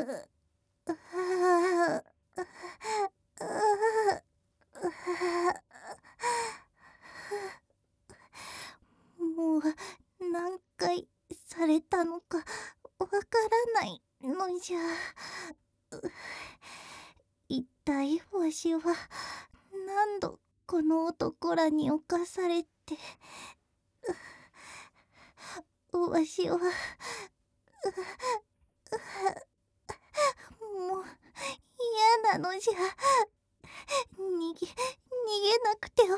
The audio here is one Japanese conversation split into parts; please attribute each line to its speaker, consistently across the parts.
Speaker 1: もう何回されたのかわからないのじゃ。一体わしは何度この男らに侵されて、わしはもう嫌なのじゃ。逃げなくては。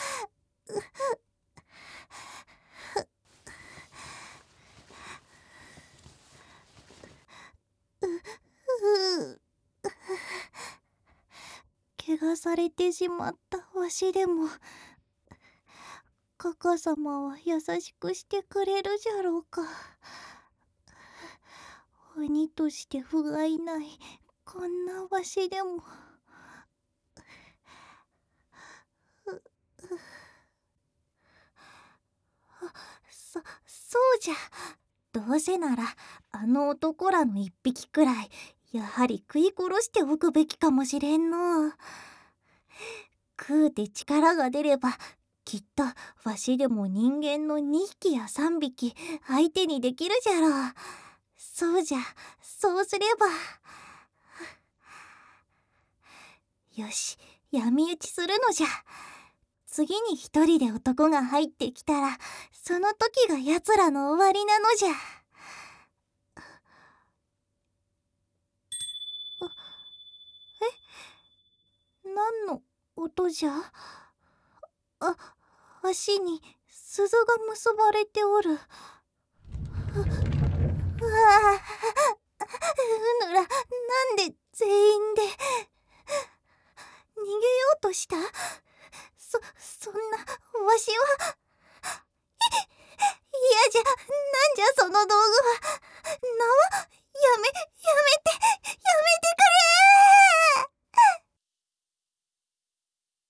Speaker 1: 怪我されてしまったわしでもカカ様は優しくしてくれるじゃろうか。鬼として不甲斐ないこんなわしでも。そうじゃ。どうせならあの男らの一匹くらいやはり食い殺しておくべきかもしれんの。食うて力が出ればきっとわしでも人間の2匹や3匹相手にできるじゃろう。そうじゃ、そうすれば。よし、闇討ちするのじゃ。次に一人で男が入ってきたらその時がやつらの終わりなのじゃ。何の音じゃ。わしに鈴が結ばれておる。うわあ、うぬら、なんで全員で逃げようとした。そんなわしは嫌じゃ。なんじゃその道具は。縄やめ